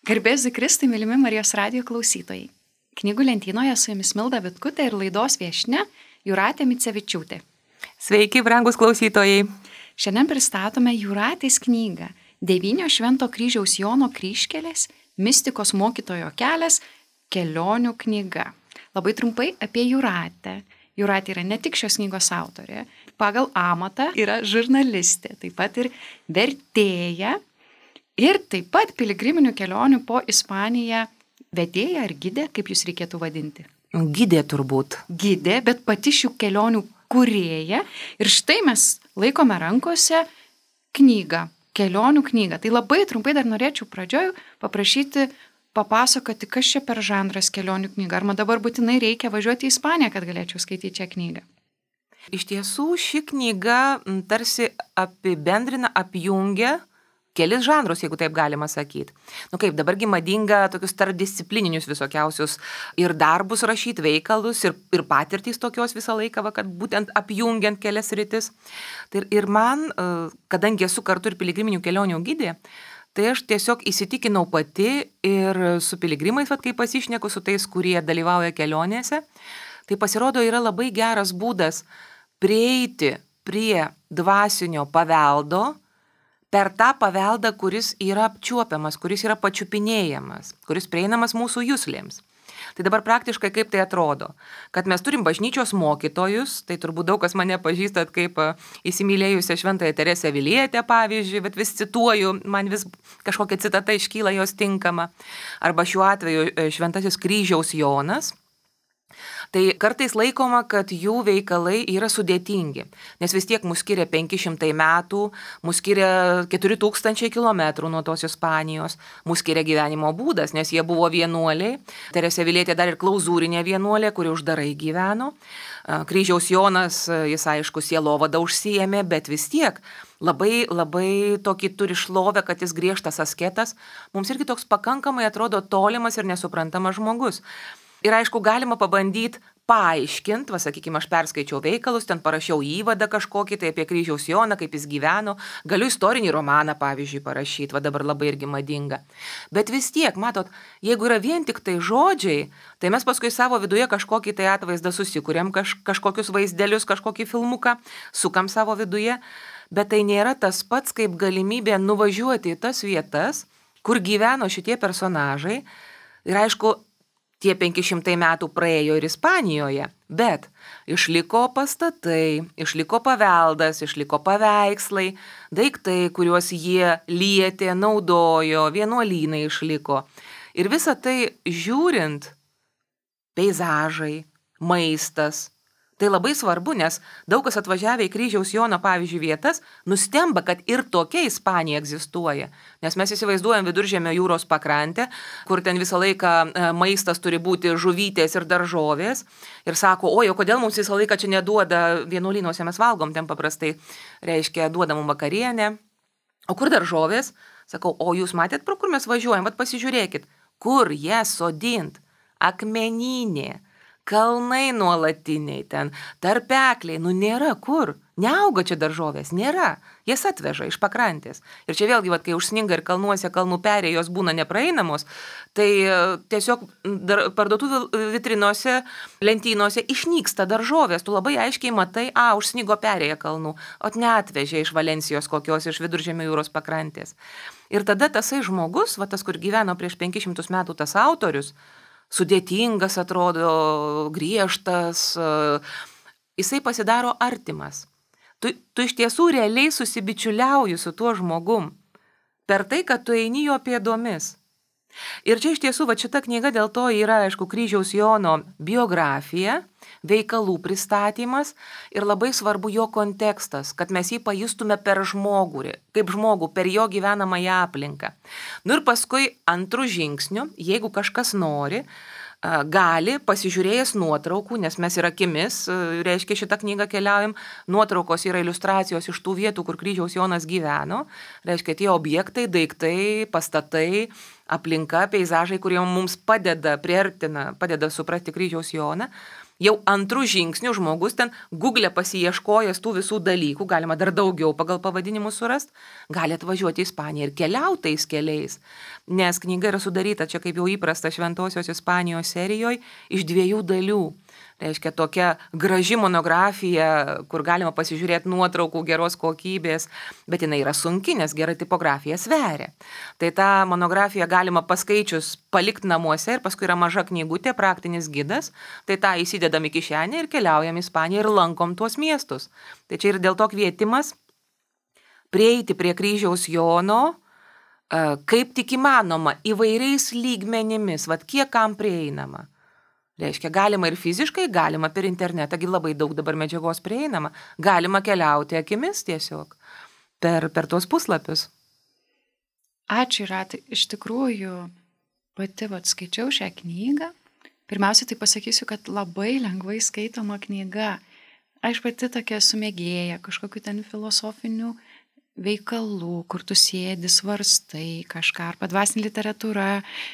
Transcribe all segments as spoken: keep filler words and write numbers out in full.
Garbėsiu Kristui, mylimi Marijos radijo klausytojai. Knygų lentynoje su jumis Milda Vitkutė ir laidos viešnia Jūratė Micevičiūtė. Sveiki, brangus klausytojai. Šiandien pristatome Jūratės knygą Devynios Švento kryžiaus Jono kryžkelės, mistikos mokytojo kelias, kelionių knyga. Labai trumpai apie Jūratę. Jūratė yra ne tik šios knygos autorė, pagal amatą yra žurnalistė, taip pat ir vertėja. Ir taip pat piligriminių kelionių po Ispaniją vedėja ar gidė, kaip jūs reikėtų vadinti? Gidė turbūt. Gidė, bet pati šių kelionių kūrėja. Ir štai mes laikome rankose knygą, kelionių knygą. Tai labai trumpai dar norėčiau pradžioj paprašyti papasakoti, kas čia per žanras kelionių knyga. Ar man dabar būtinai reikia važiuoti į Ispaniją, kad galėčiau skaityti šią knygą? Iš tiesų, ši knyga tarsi apibendrina, apjungia kelis žanrus, jeigu taip galima sakyti. Nu kaip, dabargi madinga tokius tarpdisciplininius visokiausius ir darbus rašyti, veikalus, ir, ir patirtys tokios visą laiką, va, kad būtent apjungiant kelias rytis. Tai ir man, kadangi esu kartu ir piligriminių kelionių gidė, tai aš tiesiog įsitikinau pati ir su piligrimais, va, kai pasišneku su tais, kurie dalyvauja kelionėse, tai pasirodo yra labai geras būdas prieiti prie dvasinio paveldo, per tą paveldą, kuris yra apčiuopiamas, kuris yra pačiupinėjamas, kuris prieinamas mūsų juslėms. Tai dabar praktiškai kaip tai atrodo, kad mes turim bažnyčios mokytojus, tai turbūt daug kas mane pažįstat kaip įsimylėjusią Šventąją Teresę Avilietę, pavyzdžiui, bet vis cituoju, man vis kažkokia citata iškyla jos tinkama, arba šiuo atveju Šventasis kryžiaus Jonas. Tai kartais laikoma, kad jų veikalai yra sudėtingi, nes vis tiek mus skiria penki šimtai metų, mus skiria keturi tūkstančiai kilometrų nuo tos Ispanijos, mus skiria gyvenimo būdas, nes jie buvo vienuoliai. Teresė Avilietė dar ir klauzūrinė vienuolė, kuri uždarai gyveno. Kryžiaus Jonas, jis aišku, sielovadą užsiėmė, bet vis tiek labai, labai tokį turi šlovę, kad jis griežtas asketas. Mums irgi toks pakankamai atrodo tolimas ir nesuprantamas žmogus. Ir aišku, galima pabandyti paaiškinti, va, sakykime, aš perskaičiau veikalus, ten parašiau įvadą kažkokį, tai apie Kryžiaus Joną, kaip jis gyveno, galiu istorinį romaną, pavyzdžiui, parašyti, va dabar labai irgi madinga. Bet vis tiek, matot, jeigu yra vien tik tai žodžiai, tai mes paskui savo viduje kažkokį tai atvaizdą susikūrėm, kaž, kažkokius vaizdelius, kažkokį filmuką, sukam savo viduje, bet tai nėra tas pats, kaip galimybė nuvažiuoti į tas vietas, kur gyveno šitie personažai. Ir aišku, tie penki šimtai metų praėjo ir Ispanijoje, bet išliko pastatai, išliko paveldas, išliko paveikslai, daiktai, kuriuos jie lietė, naudojo, vienuolynai išliko. Ir visa tai žiūrint, peizažai, maistas, tai labai svarbu, nes daug kas atvažiavę į Kryžiaus Jono, pavyzdžiui, vietas, nustemba, kad ir tokia Ispanija egzistuoja. Nes mes įsivaizduojam Viduržemio jūros pakrantę, kur ten visą laiką maistas turi būti žuvytės ir daržovės. Ir sako, oi, o kodėl mums visą laiką čia neduoda, vienuolynuose mes valgom, ten paprastai reiškia duoda mums vakarienę. O kur daržovės? Sakau, o jūs matėt, pro kur mes važiuojam, vat pasižiūrėkit, kur jas sodint? Akmeninė. Kalnai nuolatiniai ten, tarpekliai, nu nėra kur, neauga čia daržovės, nėra, jas atveža iš pakrantės. Ir čia vėlgi, vat, kai užsninga ir kalnuose kalnų perėjos būna nepraeinamos, tai tiesiog dar, parduotuvių vitrinose, lentynose išnyksta daržovės, tu labai aiškiai matai, a, užsnigo perėję kalnų, o neatvežė iš Valencijos kokios, iš Viduržemio jūros pakrantės. Ir tada tasai žmogus, va tas, kur gyveno prieš penkis šimtus metų, tas autorius, sudėtingas atrodo, griežtas, jisai pasidaro artimas. Tu, tu iš tiesų realiai susibičiuliauji su tuo žmogum per tai, kad tu eini jo pėdomis. Ir čia iš tiesų, va šita knyga dėl to yra, aišku, Kryžiaus Jono biografija, veikalų pristatymas ir labai svarbu jo kontekstas, kad mes jį pajustume per žmogų, kaip žmogų, per jo gyvenamąją aplinką. Nu ir paskui antrų žingsnių, jeigu kažkas nori, gali, pasižiūrėjęs nuotraukų, nes mes ir akimis, reiškia, šitą knygą keliaujam, nuotraukos yra iliustracijos iš tų vietų, kur Kryžiaus Jonas gyveno, reiškia, tie objektai, daiktai, pastatai, aplinka, peizažai, kurie mums padeda, priartina, padeda suprasti Kryžiaus Joną. jau antrų žingsnių žmogus ten Google pasiieškojęs tų visų dalykų, galima dar daugiau pagal pavadinimus surast, gali atvažiuoti į Ispaniją ir keliauti tais keliais. Nes knyga yra sudaryta, čia kaip jau įprasta Šventosios Ispanijos serijoje, iš dviejų dalių. Reiškia tokia graži monografija, kur galima pasižiūrėti nuotraukų geros kokybės, bet jinai yra sunki, nes gera tipografija sveria. Tai tą monografiją galima paskaičius palikti namuose ir paskui yra maža knygutė, praktinis gidas, tai tą įsidedam į kišenę ir keliaujam į Ispaniją ir lankom tuos miestus. Tai čia ir dėl to kvietimas prieiti prie Kryžiaus Jono, kaip tik įmanoma, įvairiais lygmenimis, vat kiek kam prieinama. Reiškia, galima ir fiziškai, galima per internetą, gi labai daug dabar medžiagos prieinama, galima keliauti akimis tiesiog per, per tuos puslapius. Ačiū, Jūrate. Iš tikrųjų, pati vat, skaičiau šią knygą. Pirmiausia, tai pasakysiu, kad labai lengvai skaitoma knyga. Aš pati tokia sumėgėja kažkokiu ten filosofinių veikalų, kur tu sėdi, svarstai kažką, arba dvasinė literatūra.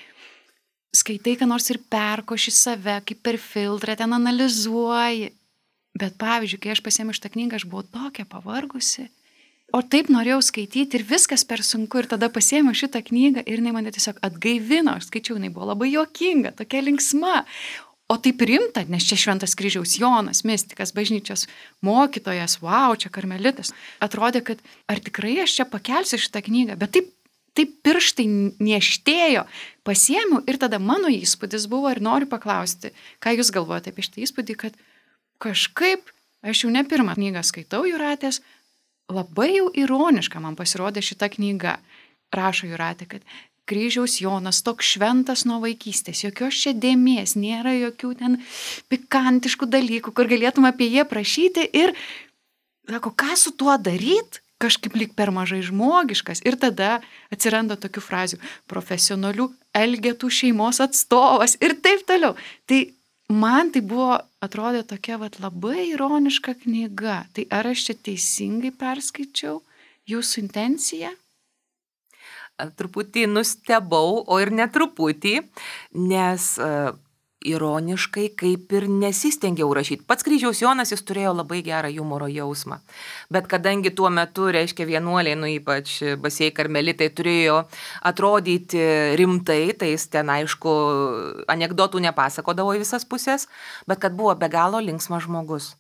Skaitai, ką nors ir perkoši save, kaip per filtrą, ten analizuoji. Bet pavyzdžiui, kai aš pasiėmiau šitą knygą, aš buvau tokia pavargusi. O taip norėjau skaityti ir viskas per sunku. Ir tada pasiėmiau šitą knygą ir jinai mane tiesiog atgaivino. Aš skaičiau, jinai buvo labai juokinga, tokia linksma. O taip rimta, nes čia Šventas Kryžiaus Jonas, mistikas, bažnyčios mokytojas, wow, čia karmelitas. Atrodė, kad ar tikrai aš čia pakelsiu šitą knygą, bet taip Taip pirštai nieštėjo, pasiėmiau ir tada mano įspūdis buvo ir noriu paklausti, ką jūs galvojate apie šitą įspūdį, kad kažkaip, aš jau ne pirmą knygą skaitau Jūratės, labai jau ironiška man pasirodė šita knyga. Rašo Jūratė, kad Kryžiaus Jonas toks šventas nuo vaikystės, jokios čia dėmės, nėra jokių ten pikantiškų dalykų, kur galėtum apie jie prašyti ir, sako, ką su tuo daryt? Kažkaip lyg per mažai žmogiškas. Ir tada atsiranda tokių frazių, profesionalių elgetų šeimos atstovas ir taip toliau. Tai man tai buvo, atrodė tokia vat, labai ironiška knyga. Tai ar aš čia teisingai perskaičiau jūsų intenciją? Truputį nustebau, o ir netruputį, nes ironiškai kaip ir nesistengiau rašyti. Pats Kryžiaus Jonas jis turėjo labai gerą humoro jausmą. Bet kadangi tuo metu, reiškia, vienuoliai, nu ypač basieji karmelitai, turėjo atrodyti rimtai, tai jis ten, aišku, anekdotų nepasakodavo į visas pusės, bet kad buvo be galo linksmas žmogus.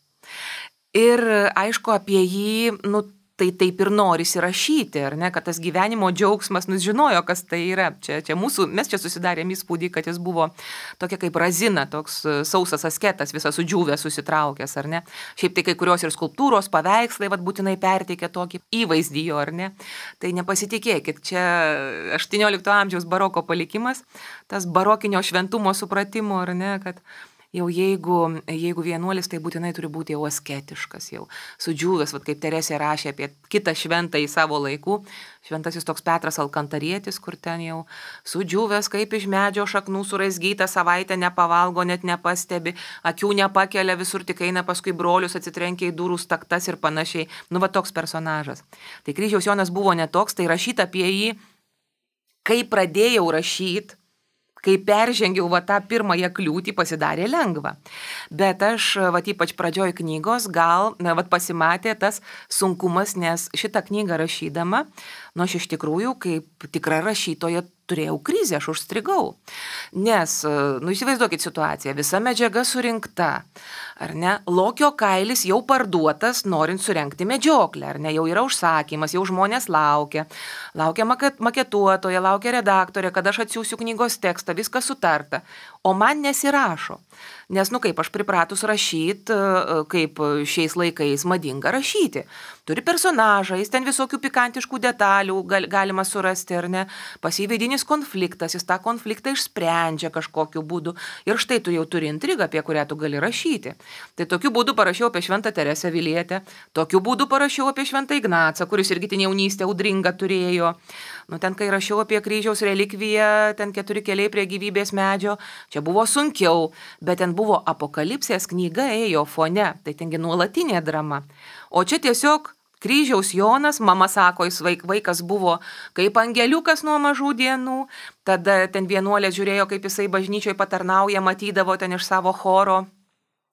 Ir, aišku, apie jį, nu, tai taip ir norisi rašyti, ar ne, kad tas gyvenimo džiaugsmas, nu, žinojo, kas tai yra. Čia, čia mūsų, mes čia susidarėm įspūdį, kad jis buvo tokia kaip razina, toks sausas asketas, visas sudžiūvęs, susitraukęs, ar ne. Šiaip tai kai kurios ir skulptūros, paveikslai, vat, būtinai perteikia tokį įvaizdį jo, ar ne. Tai nepasitikėkit, čia aštuoniolikto amžiaus baroko palikimas, tas barokinio šventumo supratimo, ar ne, kad jau jeigu, jeigu vienuolis, tai būtinai turi būti jau asketiškas, jau sudžiūvęs, vat, kaip Teresė rašė apie kitą šventą į savo laikų, šventasis toks Petras Alkantarietis, kur ten jau sudžiūvęs, kaip iš medžio šaknų suraizgyta, savaitę nepavalgo, net nepastebi, akių nepakelia, visur tik eina, paskui brolius atsitrenkia į durų staktas ir panašiai. Nu, va toks personažas. Tai Kryžiaus Jonas buvo netoks, tai rašyti apie jį, kai pradėjau rašyti, kai peržengiau va tą pirmąją kliūtį, pasidarė lengva. Bet aš, va ypač pradžioj knygos, gal va pasimatė tas sunkumas, nes šitą knygą rašydama, nu aš iš tikrųjų, kaip tikra rašytoja, turėjau krizę, aš užstrigau. Nes, nu įsivaizduokit situaciją, visa medžiaga surinkta, ar ne, lokio kailis jau parduotas, norint surengti medžioklę, ar ne, jau yra užsakymas, jau žmonės laukia, laukia maketuotoja, laukia redaktorė, kad aš atsiųsiu knygos tekstą, viskas sutarta, o man nesirašo. Nes, nu kaip, aš pripratus rašyti, kaip šiais laikais madinga rašyti. Turi personažą, jis ten visokių pikantiškų detalių gal, galima surasti, ar ne, pasivydinis konfliktas, jis tą konfliktą išsprendžia kažkokiu būdu. Ir štai tu jau turi intrigą, apie kurią tu gali rašyti. Tai tokiu būdu parašiau apie Šventą Teresę Avilietę, tokiu būdu parašiau apie Šventą Ignacą, kuris irgi ten jaunystę audringą turėjo. Nu, ten, kai rašiau apie kryžiaus relikviją, ten keturi keliai prie gyvybės medžio, čia buvo sunkiau, bet ten buvo apokalipsės knyga ėjo fone, tai tengi nuolatinė drama. O čia tiesiog Kryžiaus Jonas, mama sako, jis vaik, vaikas buvo kaip angeliukas nuo mažų dienų, tada ten vienuolės žiūrėjo, kaip jisai bažnyčioje patarnauja, matydavo ten iš savo choro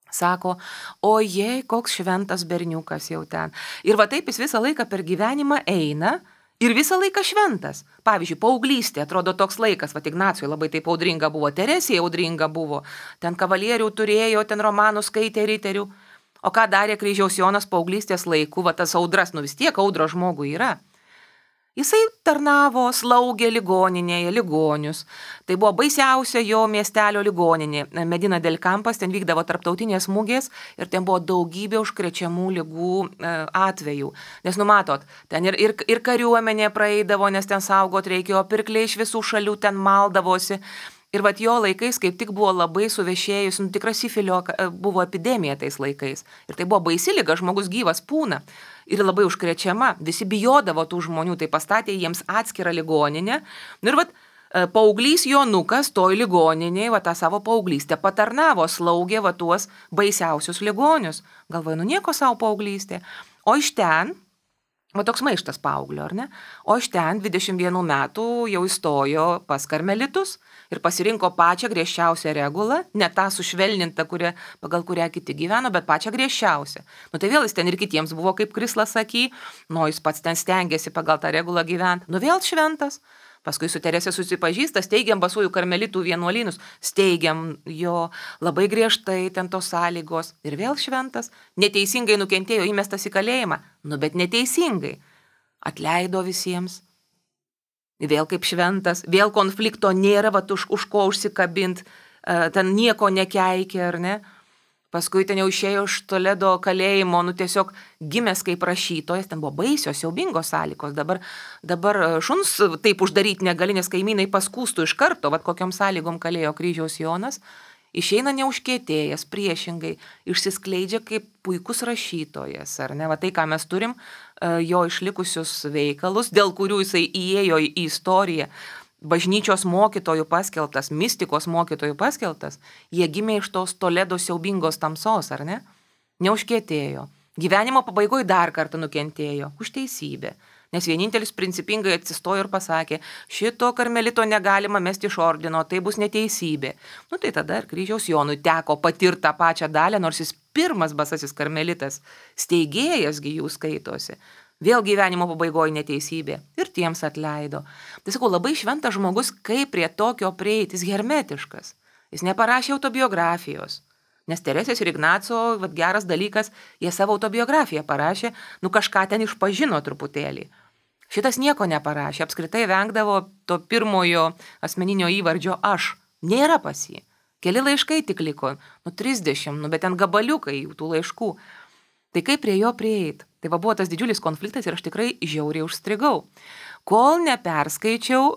Sako, ojei, koks šventas berniukas jau ten. Ir va taip jis visą laiką per gyvenimą eina ir visą laiką šventas. Pavyzdžiui, paauglystė, atrodo toks laikas, va Ignacijui labai taip audringa buvo, Teresija audringa buvo, ten kavalierių turėjo, ten romanų skaitė riterių. O ką darė kryžiaus Jonas paauglystės laiku, va tas audras, nu vis tiek audro žmogui yra. Jisai tarnavo, slaugė ligoninėje ligonius. Tai buvo baisiausia jo miestelio ligoninė. Medina del Campas, ten vykdavo tarptautinės mugės ir ten buvo daugybė užkrečiamų ligų atvejų. Nes numatot, ten ir, ir, ir kariuomenė praeidavo, nes ten saugot reikėjo, pirkliai iš visų šalių ten maldavosi. Ir vat jo laikais kaip tik buvo labai suvešėjus, nu tikra sifilio buvo epidemija tais laikais. Ir tai buvo baisi liga, žmogus gyvas pūna. Ir labai užkrečiama, visi bijodavo tų žmonių, tai pastatė jiems atskirą ligoninę. Ir vat paauglys Jonukas toj ligoninėje, va tą savo paauglystę patarnavo, slaugė va tuos baisiausius ligonius. Galvoju, nu nieko savo paauglystė. O iš ten, va toks maištas paauglio, ar ne? O iš ten dvidešimt vienų metų jau įstojo pas karmelitus ir pasirinko pačią griežčiausią regulą, ne tą sušvelnintą, kurią, pagal kurią kiti gyveno, bet pačią griežčiausią. Nu tai vėl jis ten ir kitiems buvo, kaip Krislas sakė, nu jis pats ten stengiasi pagal tą regulą gyventi. Nu vėl šventas. Paskui su Teresė susipažįsta, steigiam basųjų karmelitų vienuolynus, steigiam jo labai griežtai ten tos sąlygos ir vėl šventas. Neteisingai nukentėjo, įmestas į kalėjimą, nu bet neteisingai. Atleido visiems. Vėl kaip šventas, vėl konflikto nėra, va už, už ko užsikabint, ten nieko nekeikia, ar ne? Paskui ten jau išėjo iš Toledo kalėjimo, nu tiesiog gimęs kaip rašytojas, ten buvo baisios, siaubingos sąlygos, dabar, dabar šuns taip uždaryti negali, nes kaimynai paskūstų iš karto, vat kokiom sąlygom kalėjo kryžiaus Jonas, išeina neužkietėjęs, priešingai, išsiskleidžia kaip puikus rašytojas, ar ne, va tai, ką mes turim, jo išlikusius veikalus, dėl kurių jisai įėjo į istoriją, bažnyčios mokytojų paskelbtas, mistikos mokytojų paskelbtas, jie gimė iš tos Toledo siaubingos tamsos, ar ne? Neužkietėjo. Gyvenimo pabaigoje dar kartą nukentėjo už teisybę. Nes vienintelis principingai atsistojo ir pasakė, šito karmelito negalima mesti iš ordino, tai bus neteisybė. Nu tai tada ir kryžiaus Jonui teko patirti tą pačią dalę, nors jis pirmas basasis karmelitas, steigėjasgi jų skaitosi. Vėl gyvenimo pabaigoje neteisybė ir tiems atleido. Tai sakau, labai šventas žmogus, kaip prie tokio prieiti, jis hermetiškas. Jis neparašė autobiografijos. Nes Teresės ir Ignaco, vat geras dalykas, jie savo autobiografiją parašė, nu kažką ten išpažino truputėlį. Šitas nieko neparašė, apskritai vengdavo to pirmojo asmeninio įvardžio aš. Nėra pas jį. Keli laiškai tik liko, nu trisdešimt, nu bet ten gabaliukai jų tų laiškų. Tai kaip prie jo prieit? Tai va buvo tas didžiulis konfliktas ir aš tikrai žiauriai užstrigau. Kol neperskaičiau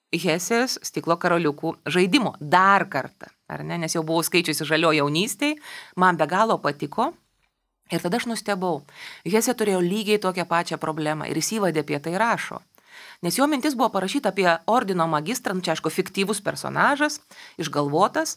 Hesės Stiklo karoliukų žaidimo dar kartą, ar ne, nes jau buvau skaičiusi Žalio jaunystėj, man be galo patiko ir tada aš nustebau. Hesė turėjo lygiai tokią pačią problemą ir jis įvadė apie tai rašo. Nes jo mintis buvo parašyta apie ordino magistrą, nu čia aišku fiktyvus personažas, išgalvotas,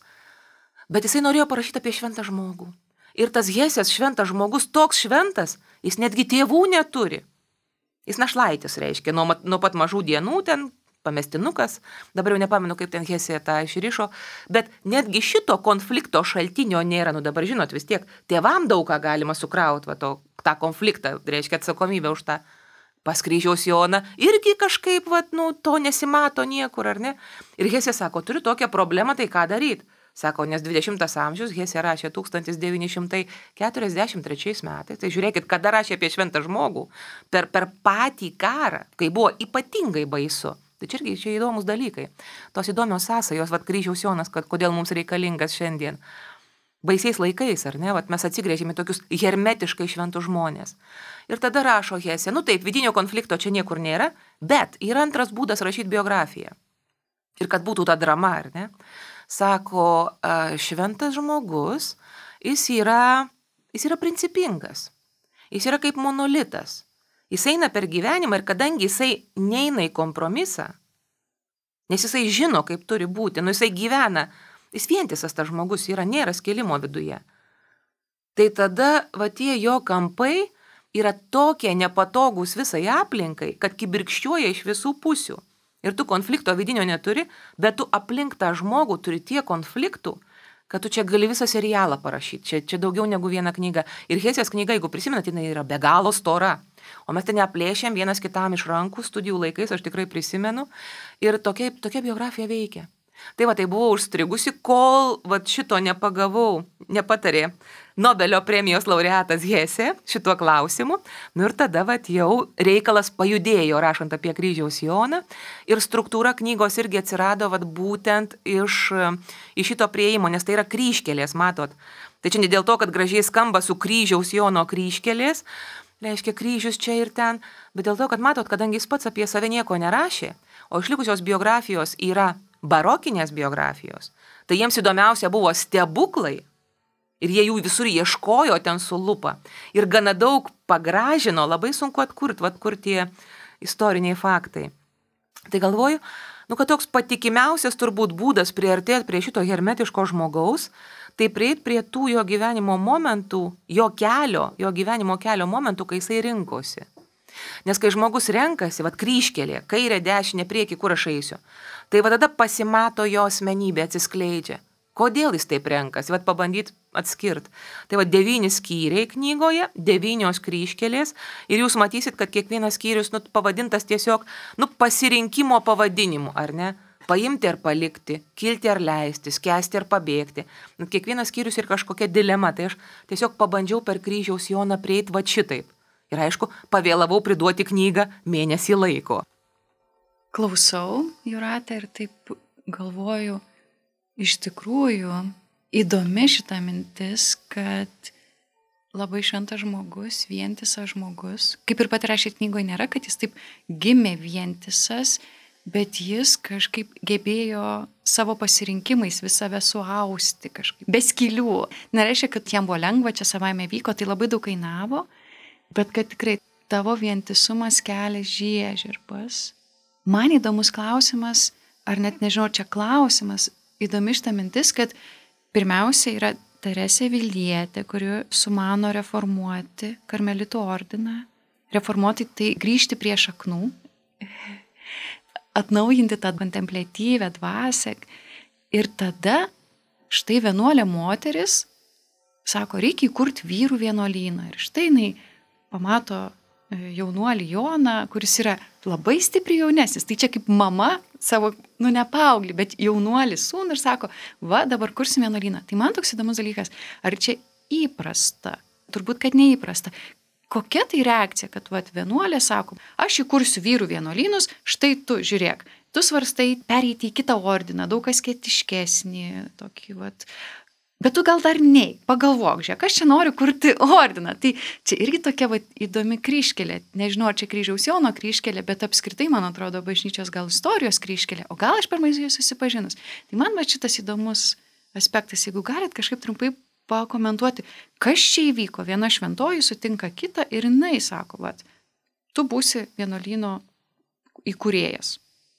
bet jisai norėjo parašyti apie šventą žmogų. Ir tas Hesės šventas žmogus toks šventas, jis netgi tėvų neturi. Jis našlaitis reiškia, nuo, nuo pat mažų dienų ten pamestinukas, dabar jau nepamenu, kaip ten Hesė tą išrišo, bet netgi šito konflikto šaltinio nėra, nu dabar žinot, vis tiek tėvam daug ką galima sukrauti, va, to, tą konfliktą, reiškia atsakomybę už tą pas kryžiaus Joną, irgi kažkaip, va, nu, to nesimato niekur, ar ne? Ir Hesė sako, turiu tokią problemą, tai ką daryti? Sako, nes dvidešimtas amžius Hesė rašė tūkstantis devyni šimtai keturiasdešimt trečiais metais. Tai žiūrėkit, kada rašė apie šventą žmogų. Per, per patį karą, kai buvo ypatingai baisu. Tai čia irgi čia įdomus dalykai. Tos įdomios sąsajos, vat kryžiaus Jonas, kad kodėl mums reikalingas šiandien. Baisiais laikais, ar ne? Vat mes atsigrėžėme tokius hermetiškai šventus žmonės. Ir tada rašo Hesė, nu taip, vidinio konflikto čia niekur nėra, bet yra antras būdas rašyti biografiją. Ir kad būtų ta drama, ar ne? Sako, šventas žmogus, jis yra, jis yra principingas, jis yra kaip monolitas, jis eina per gyvenimą ir kadangi jisai neina į kompromisą, nes jisai žino, kaip turi būti, nu jisai gyvena, jis vientisas tas žmogus yra, nėra skilimo viduje. Tai tada, va tie jo kampai yra tokie nepatogus visai aplinkai, kad kibirkščiuoja iš visų pusių. Ir tu konflikto vidinio neturi, bet tu aplink tą žmogų turi tiek konfliktų, kad tu čia gali visą serialą parašyti, čia, čia daugiau negu viena knyga. Ir Hesės knyga, jeigu prisimenat, jinai yra be galo stora. O mes ten neplėšėm vienas kitam iš rankų studijų laikais, aš tikrai prisimenu. Ir tokia, tokia biografija veikia. Tai va, tai buvau užstrigusi, kol va, šito nepagavau, nepatarė Nobelio premijos laureatas Hesė šituo klausimu. Nu ir tada va, jau reikalas pajudėjo, rašant apie kryžiaus Joną. Ir struktūra knygos irgi atsirado va, būtent iš, iš šito prieimo, nes tai yra kryžkelės, matot. Tai čia ne dėl to, kad gražiai skamba su kryžiaus Jono kryžkelės, reiškia kryžius čia ir ten, bet dėl to, kad matot, kadangi jis pats apie save nieko nerašė, o išlikusios biografijos yra barokinės biografijos, tai jiems įdomiausia buvo stebuklai ir jie jų visur ieškojo ten su lupa ir gana daug pagražino, labai sunku atkurti, vat kur tie istoriniai faktai. Tai galvoju, nu, kad toks patikimiausias turbūt būdas priartėti prie šito hermetiško žmogaus, tai prieit prie tų jo gyvenimo momentų, jo kelio, jo gyvenimo kelio momentų, kai jisai rinkosi. Nes kai žmogus renkasi, vat kryžkelė, kairė, dešinė, prieki, kur aš eisiu, tai va tada pasimato jo asmenybė, atsiskleidžia. Kodėl jis taip renkasi, vat pabandyt atskirt. Tai va devyni skyriai knygoje, devynios kryžkelės ir jūs matysit, kad kiekvienas skyrius nu, pavadintas tiesiog nu, pasirinkimo pavadinimu, ar ne? Paimti ar palikti, kilti ar leisti, skęsti ar pabėgti. Nu, kiekvienas skyrius ir kažkokia dilema, tai aš tiesiog pabandžiau per kryžiaus Joną prieit va šitaip. Ir aišku, pavėlavau priduoti knygą mėnesį laiko. Klausau, Jūrate, ir taip galvoju, iš tikrųjų įdomi šita mintis, kad labai šventas žmogus, vientisas žmogus, kaip ir pati rašėt knygoje, nėra, kad jis taip gimė vientisas, bet jis kažkaip gebėjo savo pasirinkimais visą save suausti kažkaip, be skylių. Nereiškia, kad jam buvo lengva, čia savaime vyko, tai labai daug kainavo, bet kad tikrai tavo vientisumas kelia žiežirbas. Man įdomus klausimas, ar net nežinau, čia klausimas, įdomi šita mintis, kad pirmiausia yra Teresė Avilietė, kuri sumano reformuoti karmelitų ordiną, reformuoti tai grįžti prie šaknų, atnaujinti tą kontempliatyvę dvasią. Ir tada štai vienuolė moteris sako, reikia įkurti vyrų vienuolyną. Ir štai jinai pamato jaunuolį Joną, kuris yra labai stipriai jaunesnis. Tai čia kaip mama savo, nu ne paauglį, bet jaunuolį sūnų ir sako, va dabar kursim vienuolyną. Tai man toks įdomus dalykas, ar čia įprasta? Turbūt, kad neįprasta. Kokia tai reakcija, kad vat, vienuolė sako, aš įkursiu vyrų vienuolynus, štai tu, žiūrėk, tu svarstai pereiti į kitą ordiną, daug asketiškesnį, tokį vat. Bet tu gal dar nei, pagalvok, žiūrėk, aš čia noriu kurti ordiną. Tai čia irgi tokia vat, įdomi kryžkelė. Nežinau, ar čia kryžiaus Jono kryžkelė, bet apskritai, man atrodo, bažnyčios gal istorijos kryžkelė, o gal aš per mažai susipažinus. Tai man va šitas įdomus aspektas, jeigu galit kažkaip trumpai pakomentuoti, kas čia įvyko. Viena šventoji sutinka kitą ir jinai sako, vat, tu būsi vienuolyno įkūrėjas.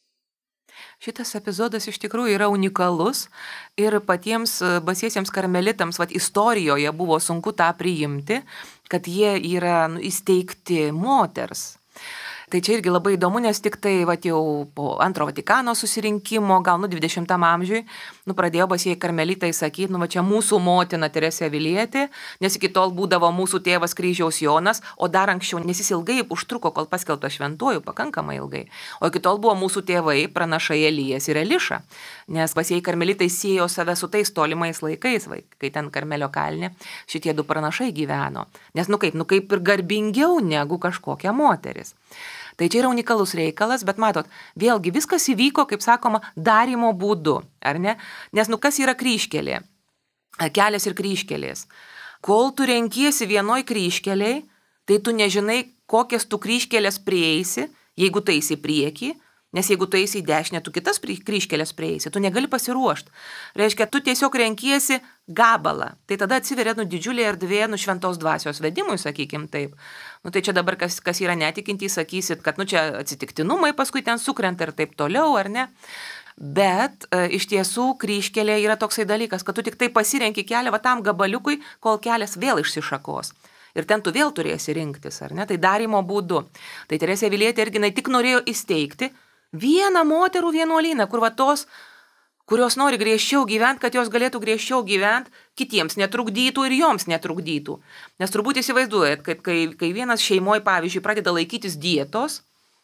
Šitas epizodas iš tikrųjų yra unikalus ir patiems basiesiems karmelitams vat, istorijoje buvo sunku tą priimti, kad jie yra nu, įsteigti moters. Tai čia irgi labai įdomu, nes tik tai vat, jau po antro Vatikano susirinkimo, gal nu dvidešimtam amžiui, nu pradėjo basieji karmelitai sakyti, nu va čia mūsų motina Teresė Avilietė, nes iki tol būdavo mūsų tėvas kryžiaus Jonas, o dar anksčiau, nes jis ilgai užtruko, kol paskelbtas šventuoju, pakankamai ilgai. O iki tol buvo mūsų tėvai, pranašai Elijas ir Eliša, nes basieji karmelitai siejo save su tais tolimais laikais, vai, kai ten Karmelio kalne šitie du pranašai gyveno. Nes nu kaip, nu kaip ir garbingiau negu kažkokia moteris. Tai čia yra unikalus reikalas, bet matot, vėlgi viskas įvyko, kaip sakoma, darymo būdu, ar ne? Nes nu kas yra kryžkelė? Kelias ir kryžkelės. Kol tu renkiesi vienoj kryžkeliai, tai tu nežinai, kokias tu kryžkelės prieisi, jeigu tu eisi į priekį, nes jeigu tu eisi į dešinę, tu kitas kryžkelės prieisi, tu negali pasiruošti. Reiškia, tu tiesiog renkiesi gabalą. Tai tada atsiveria nu, didžiulė erdvė nu, šventos dvasios vedimui, sakykim taip. Nu, tai čia dabar, kas, kas yra netikintys, sakysit, kad nu, čia atsitiktinumai paskui ten sukrenta ir taip toliau, ar ne? Bet e, iš tiesų kryžkelė yra toksai dalykas, kad tu tik tai pasirenki kelią va tam gabaliukui, kol kelias vėl išsišakos. Ir ten tu vėl turėsi rinktis, ar ne? Tai darymo būdu. Tai Teresė Avilietė irgi tik norėjo įsteigti vieną moterų vienuolyną, kur va tos, kurios nori griežčiau gyventi, kad jos galėtų griežčiau gyventi, kitiems netrukdytų ir joms netrukdytų. Nes turbūt įsivaizduojat, kad kai, kai vienas šeimoje, pavyzdžiui, pradeda laikytis dietos,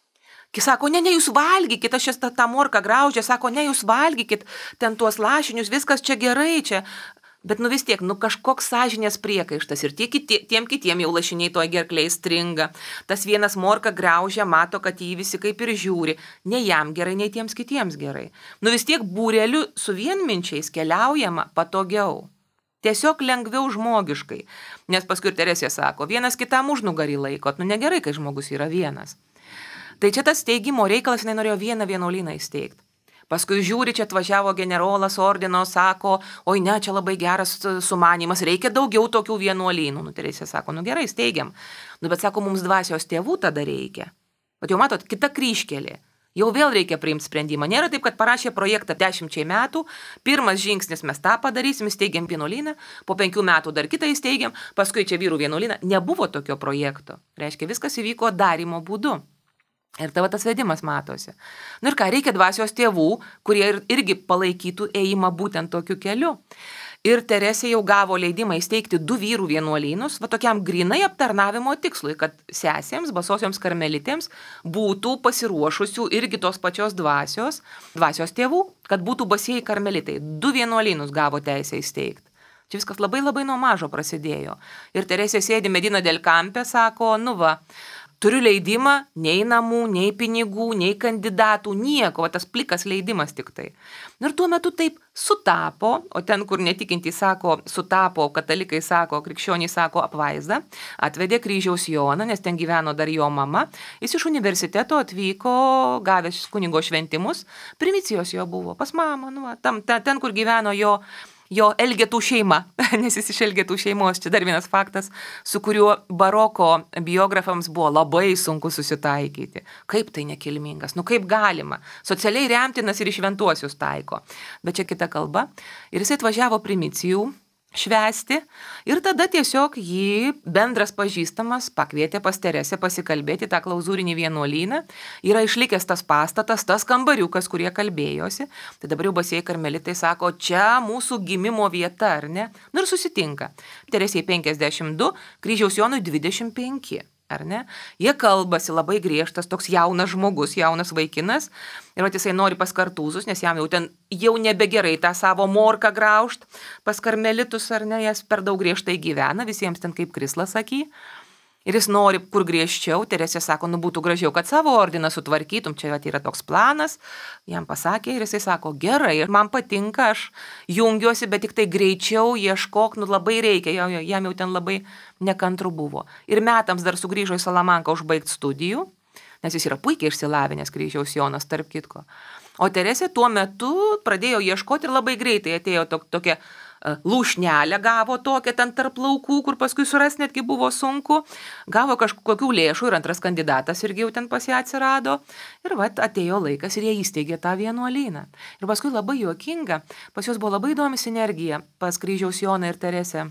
kai sako, ne, ne, jūs valgykit, aš čia tą, tą morką graužę, sako, ne, jūs valgykit, ten tuos lašinius, viskas čia gerai, čia. Bet nu vis tiek, nu kažkoks sąžinės priekaištas ir tie kiti, tiem kitiem jau lašiniai toj gerkliai stringa. Tas vienas morką graužia, mato, kad jį visi kaip ir žiūri. Ne jam gerai, nei tiems kitiems gerai. Nu vis tiek būreliu su vienminčiais keliaujama patogiau. Tiesiog lengviau žmogiškai. Nes paskui Teresė sako, vienas kitam užnugarį laikot, nu negerai, kai žmogus yra vienas. Tai čia tas steigimo reikalas, jinai norėjo vieną vienuolyną įsteigti. Paskui žiūri, čia atvažiavo generolas ordino, sako, oi ne, čia labai geras sumanymas, reikia daugiau tokių vienuolynų. Nu, Teresė sako, nu gerai, steigiam. Nu, bet sako, mums dvasios tėvų tada reikia. Bet jau matot, kita kryžkelė. Jau vėl reikia priimti sprendimą. Nėra taip, kad parašė projektą dešimčiai metų, pirmas žingsnis mes tą padarysim, steigiam vienuolyną, po penkių metų dar kitą įsteigiam, paskui čia vyrų vienuolyną. Nebuvo tokio projekto. Reiškia, viskas įvyko darymo būdu. Ir tavo tas vedimas matosi. Nu ir ką, reikia dvasios tėvų, kurie ir, irgi palaikytų ėjimą būtent tokiu keliu. Ir Teresė jau gavo leidimą įsteigti du vyrų vienuolynus, va tokiam grinai aptarnavimo tikslui, kad sesėms, basosioms karmelitėms būtų pasiruošusių irgi tos pačios dvasios, dvasios tėvų, kad būtų basieji karmelitai. Du vienuolynus gavo teisę įsteigti. Čia viskas labai labai nuo mažo prasidėjo. Ir Teresė sėdi Medina del Campe, sako, nu va, turiu leidimą, nei namų, nei pinigų, nei kandidatų, nieko, tas plikas leidimas tik tai. Ir tuo metu taip sutapo, o ten, kur netikintys sako, sutapo, katalikai sako, krikščionys sako apvaizdą, atvedė kryžiaus Joną, nes ten gyveno dar jo mama, jis iš universiteto atvyko, gavęs kunigo šventimus, primicijos jo buvo, pas mamą, nu, tam, ten, kur gyveno jo, jo Elgetų šeima, nes jis iš Elgetų šeimos, čia dar vienas faktas, su kuriuo baroko biografams buvo labai sunku susitaikyti. Kaip tai nekilmingas, nu kaip galima, socialiai remtinas ir į šventuosius taiko. Bet čia kita kalba. Ir jis atvažiavo primicijų švęsti ir tada tiesiog jį bendras pažįstamas pakvietė pas Teresę pasikalbėti tą klauzūrinį vienuolyną. Yra išlikęs tas pastatas, tas kambariukas, kurie kalbėjosi. Tai dabar jau basieji karmelitai sako, čia mūsų gimimo vieta, ar ne? Nu ir susitinka. Teresėjai penkiasdešimt du, kryžiaus Jonui dvidešimt penki. Ar ne? Jie kalbasi, labai griežtas, toks jaunas žmogus, jaunas vaikinas. Ir vat jisai nori pas kartūzus, nes jam jau ten jau nebegerai tą savo morką graužt. Pas karmelitus, ar ne, jas per daug griežtai gyvena, visiems ten kaip krislas saky. Ir jis nori kur griežčiau. Teresė sako, nu būtų gražiau, kad savo ordiną sutvarkytum, čia vat yra toks planas. Jam pasakė ir jisai sako, gerai, man patinka, aš jungiuosi, bet tik tai greičiau ieškok, nu labai reikia, jam jau ten labai nekantru buvo. Ir metams dar sugrįžo į Salamanką užbaigti studijų, nes jis yra puikiai išsilavinęs kryžiaus Jonas, tarp kitko. O Teresė tuo metu pradėjo ieškoti ir labai greitai atėjo to, tokia uh, lūšnelė, gavo tokią ten tarp laukų, kur paskui suras netgi buvo sunku, gavo kažkokių lėšų ir antras kandidatas irgi jau ten pas ją atsirado. Ir vat atėjo laikas ir jie įsteigė tą vienuolyną. Ir paskui labai juokinga, pas juos buvo labai įdomi sinergija pas kryžiaus Joną ir Teresę,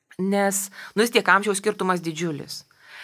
nes nu vis tiek amžiaus skirtumas didžiulis.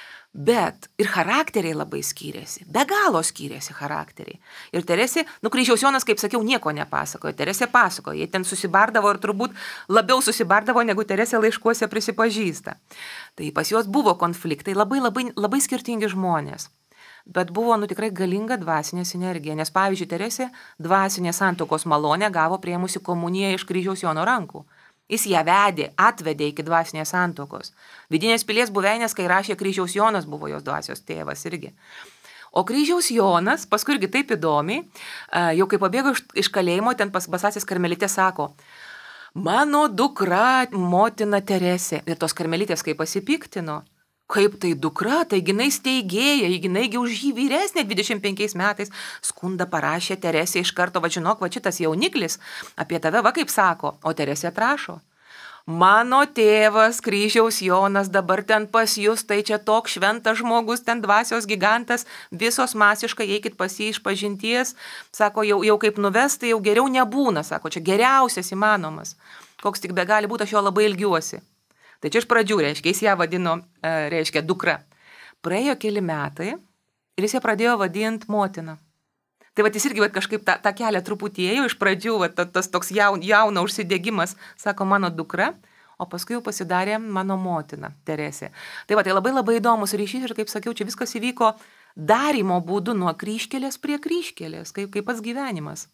Bet ir charakteriai labai skyrėsi, be galo skyrėsi charakteriai. Ir Teresė, nu kryžiaus Jonas, kaip sakiau, nieko nepasakojo, Teresė pasakojo, jie ten susibardavo ir turbūt labiau susibardavo, negu Teresė laiškuose prisipažįsta. Tai pas juos buvo konfliktai, labai, labai, labai skirtingi žmonės. Bet buvo nu tikrai galinga dvasinė sinergija, nes pavyzdžiui Teresė dvasinė santuokos malonę gavo priėmusi komuniją iš kryžiaus Jono rankų. Jis ją vedė, atvedė iki dvasinės santuokos. Vidinės pilies buveinės, kai rašė kryžiaus Jonas, buvo jos dvasios tėvas irgi. O kryžiaus Jonas, paskui irgi taip įdomiai, jau kai pabėgo iš, iš kalėjimo, ten pas basasis karmelitė sako, mano dukra, motina Teresė. Ir tos karmelitės kaip pasipiktino. Kaip tai dukra, tai ginai steigėja, ginai už jį vyresnė dvidešimt penkiais metais. Skundą parašė Teresė iš karto, va žinok, va šitas jauniklis apie tave, va kaip sako. O Teresė atrašo. Mano tėvas, kryžiaus Jonas, dabar ten pas jūs, tai čia toks šventas žmogus, ten dvasios gigantas, visos masiškai eikit pas jį iš pažinties. Sako, jau, jau kaip nuvesti, jau geriau nebūna, sako, čia geriausias įmanomas. Koks tik be gali būti, aš jo labai ilgiuosi. Tai čia iš pradžių, reiškia, jis ją vadino, reiškia, dukra. Praėjo keli metai ir jis ją pradėjo vadinti motina. Tai va, jis irgi va, kažkaip tą, tą kelią truputį ėjo, iš pradžių va, ta, tas toks jaun, jauno užsidegimas, sako mano dukra, o paskui jau pasidarė mano motina, Teresė. Tai va, tai labai labai įdomus ryšys ir kaip sakiau, čia viskas įvyko darymo būdu nuo kryžkelės prie kryžkelės, kaip, kaip pats gyvenimas.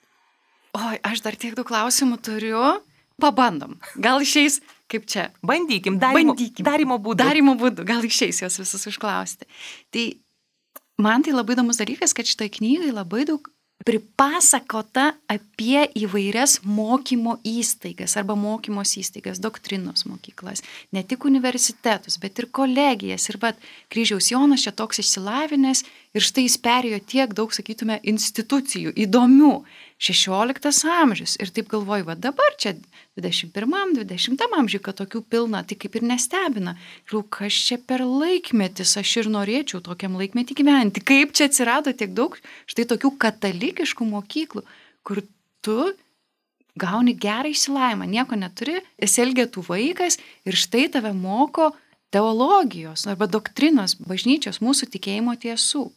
Oi, aš dar tiek daug klausimų turiu. Pabandom. Gal išeis, kaip čia? Bandykim, darymo, Bandykim. darymo būdu. Darimo būdu. Gal išeis juos visus užklausti. Tai man tai labai įdomus dalykas, kad šitoj knygai labai daug pripasakota apie įvairias mokymo įstaigas arba mokymos įstaigas, doktrinos mokyklas, ne tik universitetus, bet ir kolegijas. Ir bet Kryžiaus Jonas čia toks išsilavinęs ir štai jis perėjo tiek daug, sakytume, institucijų, įdomių. šešioliktas amžius. Ir taip galvoju, va dabar čia dvidešimt pirmam, dvidešimtam amžiui, kad tokių pilna, tai kaip ir nestebina. Žiūrėjau, kas čia per laikmetis, aš ir norėčiau tokiam laikmetį gyventi. Kaip čia atsirado tiek daug štai tokių katalikiškų mokyklų, kur tu gauni gerą išsilavinimą, nieko neturi, esi elgetų vaikas ir štai tave moko teologijos arba doktrinos, bažnyčios, mūsų tikėjimo tiesų.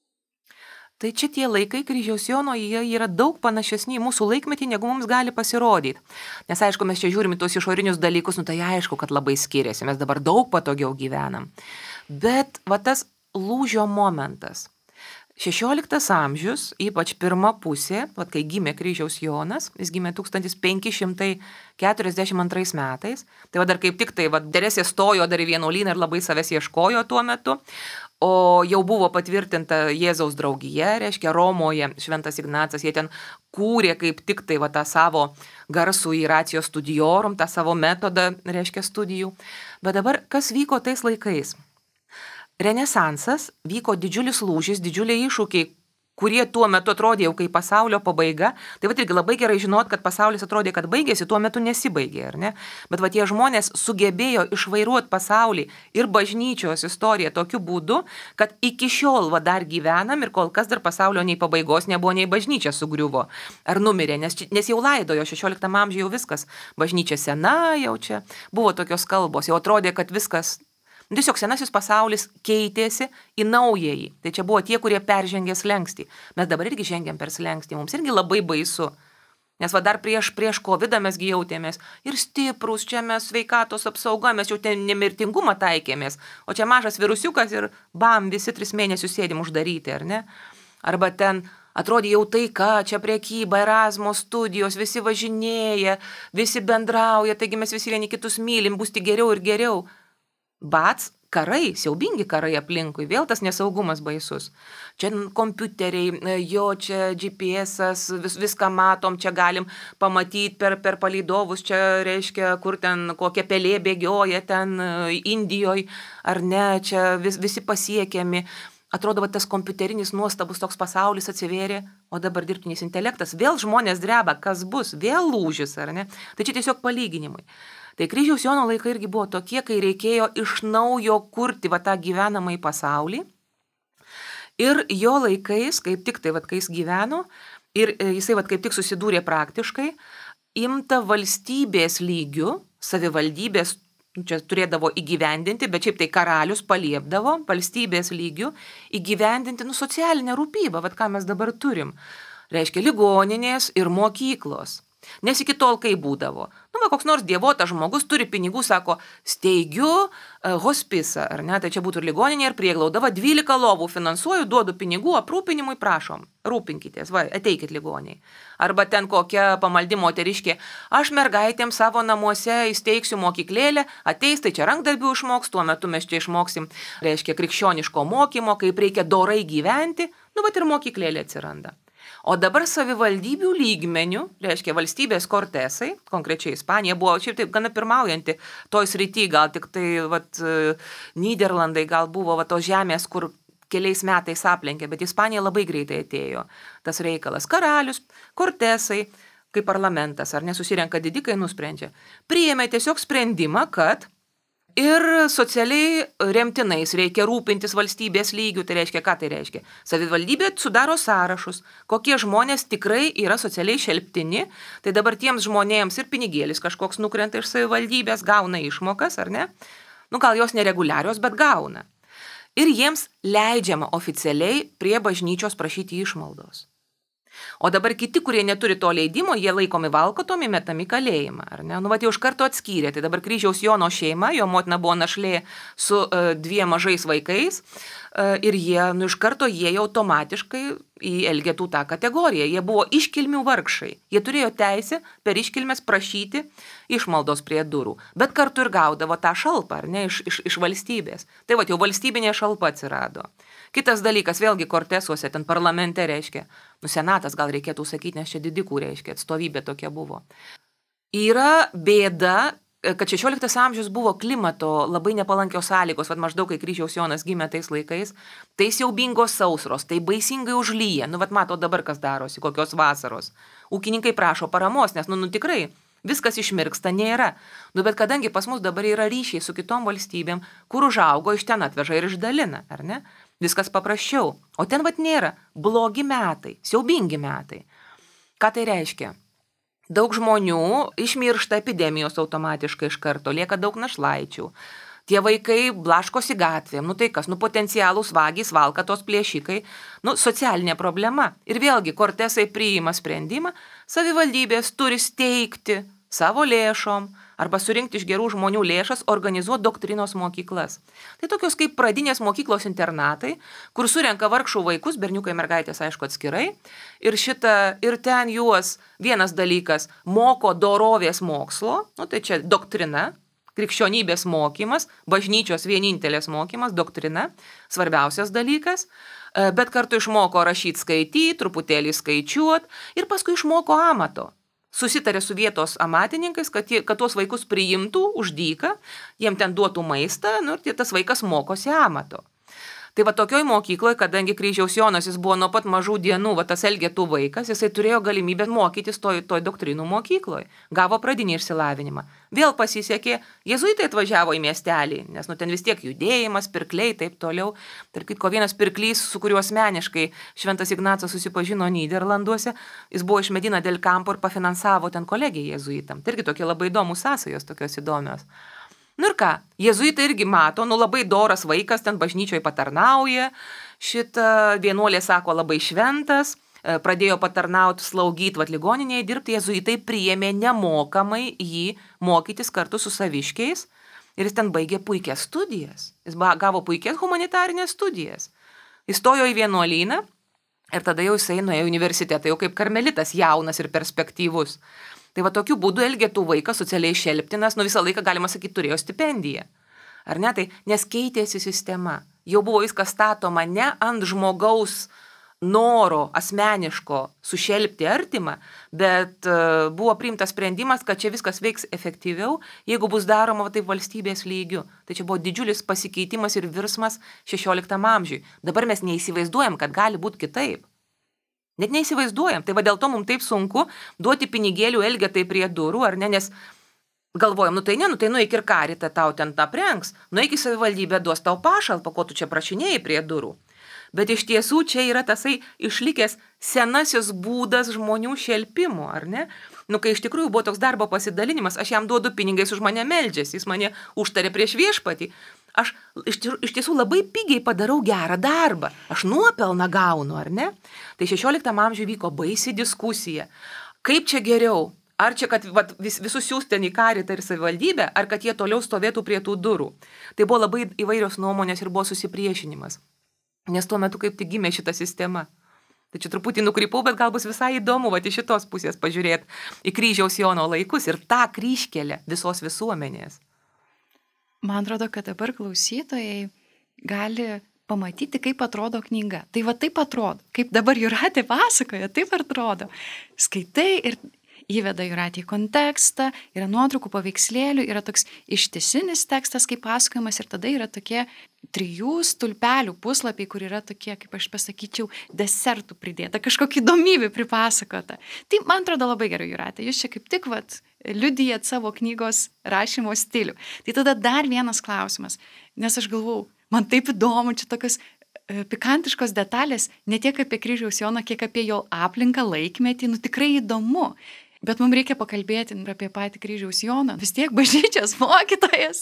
Tai čia tie laikai Kryžiaus Jono, jie yra daug panašesni į mūsų laikmetį, negu mums gali pasirodyti. Nes aišku, mes čia žiūrime tuos išorinius dalykus, nu tai aišku, kad labai skiriasi, mes dabar daug patogiau gyvenam. Bet va tas lūžio momentas. šešioliktas amžius, ypač pirma pusė, va, kai gimė Kryžiaus Jonas, jis gimė tūkstantis penki šimtai keturiasdešimt antrais metais, tai va dar kaip tik tai, va, Teresė stojo dar į vienuolyną ir labai savęs ieškojo tuo metu, o jau buvo patvirtinta Jėzaus draugija, reiškia Romoje, Šventas Ignacas, jie ten kūrė kaip tik tai va, tą savo garsų į ratio studiorum, tą savo metodą, reiškia studijų. Bet dabar kas vyko tais laikais? Renesansas, vyko didžiulis lūžis, didžiuliai iššūkiai, kurie tuo metu atrodė jau kaip pasaulio pabaiga. Tai va irgi labai gerai žinot, kad pasaulis atrodė, kad baigėsi, tuo metu nesibaigė, ar ne? Bet va tie žmonės sugebėjo išvairuoti pasaulį ir bažnyčios istoriją tokiu būdu, kad iki šiol va dar gyvenam ir kol kas dar pasaulio nei pabaigos nebuvo, nei bažnyčia sugriuvo ar numirė, nes, nes jau laidojo šešioliktam amžiuje jau viskas, bažnyčia sena jau čia, buvo tokios kalbos, jau atrodė, kad viskas. Tiesiog senasis pasaulis keitėsi į naująjį. Tai čia buvo tie, kurie peržengė slenkstį. Mes dabar irgi žengiam per slenkstį. Mums irgi labai baisu. Nes va dar prieš, prieš kovidą mes jautėmės ir stiprus, čia mes sveikatos apsauga, mes jau ten nemirtingumą taikėmės. O čia mažas virusiukas ir bam, visi tris mėnesius sėdim uždaryti, ar ne? Arba ten atrodė jau taika, čia prekyba, Erasmus studijos, visi važinėja, visi bendrauja, taigi mes visi vieni kitus mylim, bus tik geriau ir geriau. Bats, karai, siaubingi karai aplinkui, vėl tas nesaugumas baisus. Čia kompiuteriai, jo čia G P S-as, vis, viską matom, čia galim pamatyti per, per palydovus, čia reiškia, kur ten kokia pelė bėgioja, ten Indijoje, ar ne, čia vis, visi pasiekiami. Atrodo, va, tas kompiuterinis nuostabus toks pasaulis atsivėrė, o dabar dirbtinis intelektas, vėl žmonės dreba, kas bus, vėl lūžis, ar ne? Tai čia tiesiog palyginimai. Tai Kryžiaus Jono laikai irgi buvo tokie, kai reikėjo iš naujo kurti va tą gyvenamąjį pasaulį. Ir jo laikais, kaip tik tai, va, kai jis gyveno, ir jisai va, kaip tik susidūrė praktiškai, imta valstybės lygių, savivaldybės, čia turėdavo įgyvendinti, bet šiaip tai karalius paliepdavo valstybės lygių įgyvendinti, nu, socialinę rūpybą, va, ką mes dabar turim. Reiškia, ligoninės ir mokyklos. Nes iki tol, kai būdavo, nu, va, koks nors dievotas žmogus turi pinigų, sako, steigiu uh, hospisą, ar ne, tai čia būtų ir ligoninė, ir prieglauda, va, dvylika lovų finansuoju, duodu pinigų, aprūpinimui, prašom, rūpinkitės, va, ateikit ligoniai. Arba ten kokia pamaldi moteriškė, aš mergaitėm savo namuose įsteigsiu mokyklėlę, ateis, tai čia rankdarbių išmoks, tuo metu mes čia išmoksim, reiškia, krikščioniško mokymo, kaip reikia dorai gyventi, nu, va, ir mokyklėlė atsiranda. O dabar savivaldybių lygmenių, reiškia valstybės kortesai, konkrečiai Ispanija buvo šiaip taip gana pirmaujanti toj srity, gal tik tai vat, Nyderlandai gal buvo vat, tos žemės, kur keliais metais aplenkė, bet Ispanija labai greitai atėjo tas reikalas. Karalius, kortesai, kaip parlamentas, ar nesusirenka didikai, nusprendžia. Priėmė tiesiog sprendimą, kad ir socialiai remtinais reikia rūpintis valstybės lygių, tai reiškia, ką tai reiškia? Savivaldybė sudaro sąrašus, kokie žmonės tikrai yra socialiai šelptini, tai dabar tiems žmonėms ir pinigėlis kažkoks nukrenta iš savivaldybės, gauna išmokas, ar ne? Nu, gal jos nereguliarios, bet gauna. Ir jiems leidžiama oficialiai prie bažnyčios prašyti išmaldos. O dabar kiti, kurie neturi to leidimo, jie laikomi valkotomi, metami kalėjimą, ar ne? Nu, va, jau iš karto atskyrė. Tai dabar kryžiaus Jono šeima, jo motina buvo našlė su uh, dviem mažais vaikais uh, ir jie, nu, iš karto jie jau automatiškai į elgetų tą kategoriją. Jie buvo iškilmių vargšai. Jie turėjo teisę per iškilmes prašyti išmaldos prie durų, bet kartu ir gaudavo tą šalpą, ar ne, iš, iš, iš valstybės. Tai va, jau valstybinė šalpa atsirado. Kitas dalykas, vėlgi Kortesuose, ten parlamente reiškia, nu senatas gal reikėtų sakyti, nes čia didikų reiškia, atstovybė tokia buvo. Yra bėda, kad šešioliktas amžius buvo klimato labai nepalankios sąlygos, vat maždaug kai kryžiaus Jonas gimė tais laikais, tai siaubingos sausros, tai baisingai užlyja, nu vat mato dabar kas darosi, kokios vasaros. Ūkininkai prašo paramos, nes nu, nu tikrai viskas išmirksta, nėra. Nu bet kadangi pas mus dabar yra ryšiai su kitom valstybėm, kur užaugo, iš ten atveža ir išdalina, ar ne? Viskas paprasčiau. O ten vat nėra. Blogi metai, siaubingi metai. Ką tai reiškia? Daug žmonių išmiršta epidemijos automatiškai iš karto, lieka daug našlaičių. Tie vaikai blaškosi gatvėm, nu tai kas, nu potencialūs vagys, valkatos plėšikai, nu socialinė problema. Ir vėlgi Kortesai priima sprendimą, savivaldybės turi steigti savo lėšom arba surinkti iš gerų žmonių lėšas, organizuoti doktrinos mokyklas. Tai tokios kaip pradinės mokyklos internatai, kur surenka vargšų vaikus, berniukai mergaitės aišku atskirai, ir, šitą, ir ten juos vienas dalykas moko dorovės mokslo, nu tai čia doktrina, krikščionybės mokymas, bažnyčios vienintelės mokymas, doktrina, svarbiausias dalykas, bet kartu išmoko rašyti, skaityti, truputėlį skaičiuoti ir paskui išmoko amato. Susitarė su vietos amatininkais, kad, jie, kad tuos vaikus priimtų už dyką, jiem ten duotų maistą, nu, ir tas vaikas mokosi amato. Tai va tokioj mokykloje, kadangi kryžiaus Jonas jis buvo nuo pat mažų dienų, va tas elgetų vaikas, jisai turėjo galimybę mokytis toj, toj doktrinų mokykloje, gavo pradinį išsilavinimą. Vėl pasisekė, jėzuitai atvažiavo į miestelį, nes nu ten vis tiek judėjimas, pirkliai, taip toliau. Tarp kitko vienas pirklys, su kuriuo asmeniškai Šventas Ignacas susipažino Nyderlanduose, jis buvo iš Medina del Campo ir pafinansavo ten kolegiją jėzuitam. Tai irgi tokie labai įdomus sąsajos, tokios įdomios. Nu ir ką, jėzuitai irgi mato, nu labai doras vaikas, ten bažnyčioje patarnauja, šitą vienuolė sako labai šventas, pradėjo patarnauti, slaugyti, vat ligoninėje dirbti, jėzuitai priėmė nemokamai jį mokytis kartu su saviškiais ir jis ten baigė puikias studijas, jis gavo puikias humanitarinės studijas, įstojo į vienuolyną ir tada jau jisai nuėjo į universitetą, jau kaip karmelitas jaunas ir perspektyvus. Tai va tokiu būdu elgetų vaikas socialiai šelptinas, nu visą laiką, galima sakyti, turėjo stipendiją. Ar ne? Tai, nes keitėsi sistema. Jau buvo viskas statoma ne ant žmogaus noro asmeniško sušelpti artimą, bet uh, buvo priimtas sprendimas, kad čia viskas veiks efektyviau, jeigu bus daroma va, taip valstybės lygiu. Tai čia buvo didžiulis pasikeitimas ir virsmas šešioliktam amžiui. Dabar mes neįsivaizduojam, kad gali būti kitaip. Net neįsivaizduojam. Tai va dėl to mums taip sunku duoti pinigėlių elgetai prie durų, ar ne, nes galvojam, nu tai ne, nu tai nueik ir karitą, tau ten tą prengs, nueik į savivaldybę, duos tau pašalpą, ko tu čia prašinėjai prie durų. Bet iš tiesų čia yra tasai išlikęs senasis būdas žmonių šelpimo, ar ne? Nu, kai iš tikrųjų buvo toks darbo pasidalinimas, aš jam duodu pinigais, už mane meldžiasi, jis mane užtarė prieš viešpatį. Aš iš, iš tiesų labai pigiai padarau gerą darbą, aš nuopelną gaunu, ar ne? Tai šešioliktam amžiui vyko baisi diskusija. Kaip čia geriau? Ar čia, kad vat, vis, visus siūs ten į karitą ir savivaldybę, ar kad jie toliau stovėtų prie tų durų? Tai buvo labai įvairios nuomonės ir buvo susipriešinimas. Nes tuo metu kaip tik gimė šita sistema. Tai čia truputį nukrypau, bet gal bus visai įdomu vat, iš šitos pusės pažiūrėti į kryžiaus Jono laikus ir tą kryžkelę visos visuomenės. Man atrodo, kad dabar klausytojai gali pamatyti, kaip atrodo knyga. Tai va taip atrodo, kaip dabar Jūratė pasakoja, taip atrodo. Skaitai ir įveda Jūratė į kontekstą, yra nuotraukų, paveikslėlių, yra toks ištisinis tekstas kaip pasakojimas ir tada yra tokie trijų stulpelių puslapiai, kur yra tokie, kaip aš pasakyčiau, desertų pridėta, kažkokia įdomybė pripasakota. Tai man atrodo labai gerai, Jūratė, jūs čia kaip tik vat, liudijat savo knygos rašymo stilių. Tai tada dar vienas klausimas, nes aš galvau, man taip įdomu, čia tokios e, pikantiškos detalės, ne tiek apie kryžiaus Joną, kiek apie jo aplinką, laikmetį, nu tikrai įdomu. Bet mums reikia pakalbėti apie patį kryžiaus Joną. Vis tiek bažnyčios mokytojas,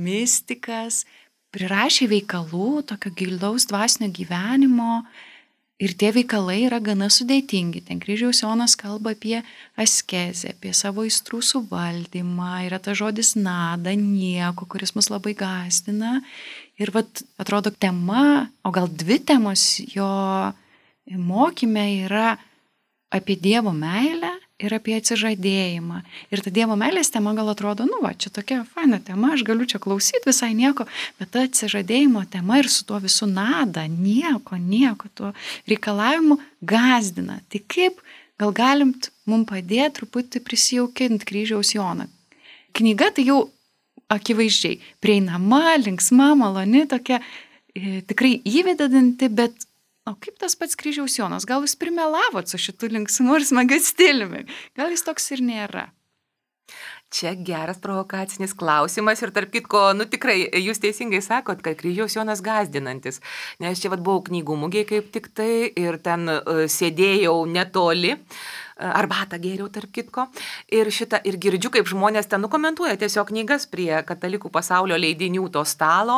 mistikas, prirašė veikalų, tokio gilaus dvasinio gyvenimo. Ir tie veikalai yra gana sudėtingi. Ten kryžiaus Jonas kalba apie askezę, apie savo aistrų suvaldymą. Yra ta žodis nada, nieko, kuris mus labai gąsdina. Ir vat, atrodo, tema, o gal dvi temos jo mokyme yra apie Dievo meilę ir apie atsižadėjimą. Ir ta Dievo meilės tema gal atrodo, nu va, čia tokia faina tema, aš galiu čia klausyti visai nieko, bet ta atsižadėjimo tema ir su tuo visų nada, nieko, nieko, tuo reikalavimu gąsdina. Tai kaip gal galim mums padėti truputį prisijaukinti kryžiaus Joną? Knyga tai jau akivaizdžiai prieinama, linksma, maloni, tokia e, tikrai įvedanti, bet o kaip tas pats kryžiaus Jonas? Gal jūs primelavot su šitu linksmu ir smagiu stiliumi? Gal jis toks ir nėra? Čia geras provokacinis klausimas ir tarp kitko, nu tikrai, jūs teisingai sakot, kad kryžiaus Jonas gąsdinantis, nes čia vat buvau knygų mugėje kaip tik tai ir ten uh, sėdėjau netoli, uh, arbatą gėriau tarp kitko ir šitą ir girdžiu, kaip žmonės ten nukomentuoja tiesiog knygas prie katalikų pasaulio leidinių to stalo.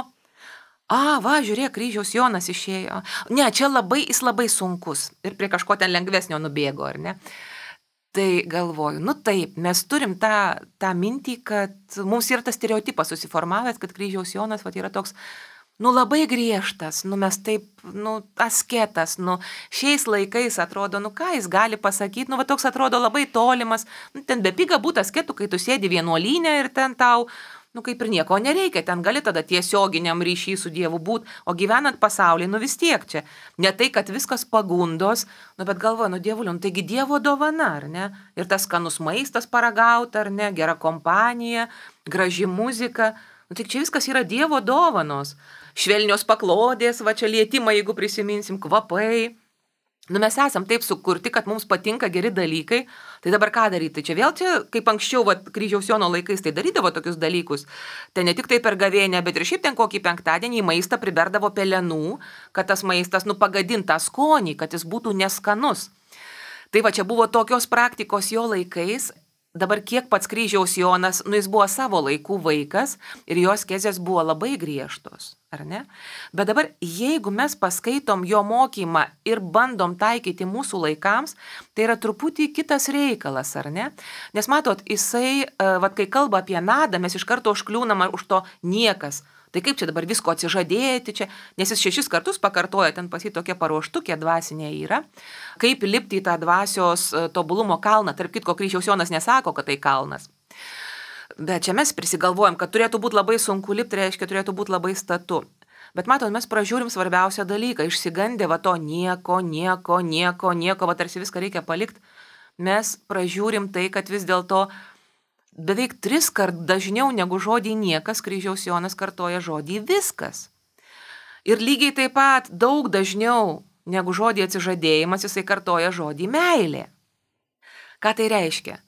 A, va, žiūrėk, kryžiaus Jonas išėjo. Ne, čia labai, jis labai sunkus. Ir prie kažko ten lengvesnio nubėgo, ar ne? Tai galvoju, nu taip, mes turim tą, tą mintį, kad mums yra tas stereotipas susiformavęs, kad kryžiaus Jonas va, yra toks, nu labai griežtas, nu mes taip, nu asketas, nu šiais laikais atrodo, nu ką jis gali pasakyti, nu va toks atrodo labai tolimas, nu ten bepiga būti asketu, kai tu sėdi vienuolyne ir ten tau, nu kaip ir nieko nereikia, ten gali tada tiesioginiam ryšį su Dievu būt, o gyvenant pasaulyje, nu vis tiek čia. Ne tai, kad viskas pagundos, nu bet galvoju, nu Dievuliu, nu taigi Dievo dovana, ar ne? Ir tas skanus maistas paragauta, ar ne? Gera kompanija, graži muzika, nu tik čia viskas yra Dievo dovanos. Švelnios paklodės, va čia lietimai, jeigu prisiminsim, kvapai. Nu mes esam taip sukurti, kad mums patinka geri dalykai, tai dabar ką daryti? Čia vėl čia, kaip anksčiau, va, kryžiaus Jono laikais, tai darydavo tokius dalykus. Tai ne tik tai per gavėnę, bet ir šiaip ten kokį penktadienį į maistą priberdavo pelenų, kad tas maistas, nu, pagadintą skonį, kad jis būtų neskanus. Tai va, čia buvo tokios praktikos jo laikais. Dabar kiek pats kryžiaus Jonas, nu jis buvo savo laikų vaikas ir jos askezės buvo labai griežtos, ar ne? Bet dabar, jeigu mes paskaitom jo mokymą ir bandom taikyti mūsų laikams, tai yra truputį kitas reikalas, ar ne? Nes matot, jisai, vat, kai kalba apie nadą, mes iš karto užkliūnam už to niekas. Tai kaip čia dabar visko atsižadėti čia, nes jis šešis kartus pakartoja, ten pas jį tokia paruoštukė dvasinė yra, kaip lipti į tą dvasios tobulumo kalną, tarp kitko kryžiaus Jonas nesako, kad tai kalnas. Bet čia mes prisigalvojam, kad turėtų būti labai sunku lipti, reiškia, turėtų būti labai statu. Bet matot, mes pražiūrim svarbiausią dalyką, išsigandę va to nieko, nieko, nieko, nieko, va tarsi viską reikia palikti, mes pražiūrim tai, kad vis dėlto beveik tris kart dažniau negu žodį niekas, kryžiaus Jonas kartoja žodį viskas. Ir lygiai taip pat daug dažniau negu žodį atsižadėjimas, jisai kartoja žodį meilė. Ką tai reiškia?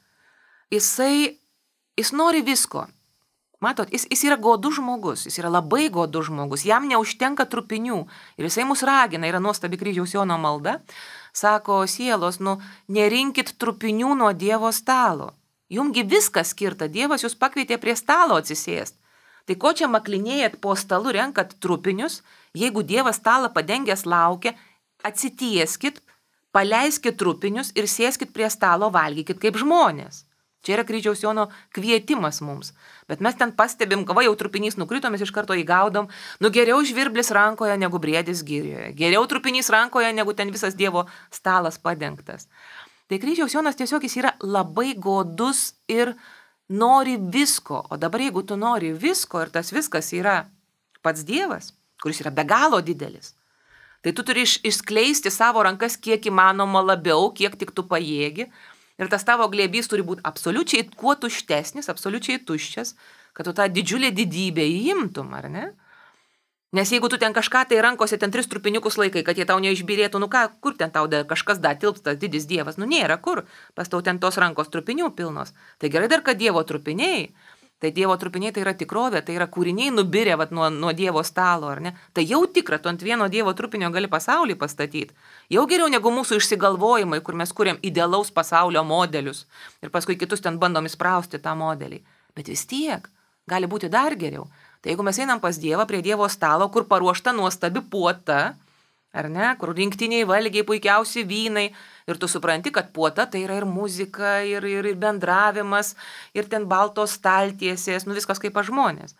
Jisai, jis nori visko. Matot, jis, jis yra godus žmogus, jis yra labai godus žmogus, jam neužtenka trupinių. Ir jisai mus ragina, yra nuostabi kryžiaus Jono malda, sako sielos, nu, nerinkit trupinių nuo Dievo stalo. Jumgi viskas skirta, Dievas jūs pakvietė prie stalo atsisėst. Tai ko čia maklinėjat po stalu, renkat trupinius, jeigu Dievas stalą padengęs laukia, atsitieskit, paleiskit trupinius ir sėskit prie stalo, valgykit kaip žmonės. Čia yra kryžiaus Jono kvietimas mums. Bet mes ten pastebim, kava jau trupinys nukrito, mes iš karto įgaudom, nu geriau žvirblis rankoje negu briedis girioje. Geriau trupinys rankoje negu ten visas Dievo stalas padengtas. Tai kryžiaus Jonas tiesiog jis yra labai godus ir nori visko. O dabar jeigu tu nori visko ir tas viskas yra pats Dievas, kuris yra be galo didelis, tai tu turi iš, išskleisti savo rankas kiek įmanoma labiau, kiek tik tu pajėgi. Ir tas tavo glėbys turi būti absoliučiai kuo tuštesnis, absoliučiai tuščias, kad tu tą didžiulę didybę įimtum, ar ne? Nes jeigu tu ten kažką tai rankose ten tris trupiniukus laikai, kad jie tau neišbyrėtų, nu ką, kur ten tau dar kažkas dar tilps, tas didis Dievas, nu nėra kur, pas tau ten tos rankos trupinių pilnos. Tai gerai dar, kad Dievo trupiniai, tai Dievo trupiniai tai yra tikrovė, tai yra kūriniai nubirę vat, nuo, nuo Dievo stalo, ar ne? Tai jau tikra, tu ant vieno Dievo trupinio gali pasaulį pastatyti. Jau geriau negu mūsų išsigalvojimai, kur mes kuriam idealaus pasaulio modelius ir paskui kitus ten bandom įsprausti tą modelį. Bet vis tiek gali būti dar geriau. Tai jeigu mes einam pas Dievą prie Dievo stalo, kur paruošta nuostabi puota, ar ne, kur rinktiniai valgiai, puikiausi vynai. Ir tu supranti, kad puota tai yra ir muzika, ir, ir, ir bendravimas, ir ten baltos staltiesės, nu viskas kaip pas žmonės.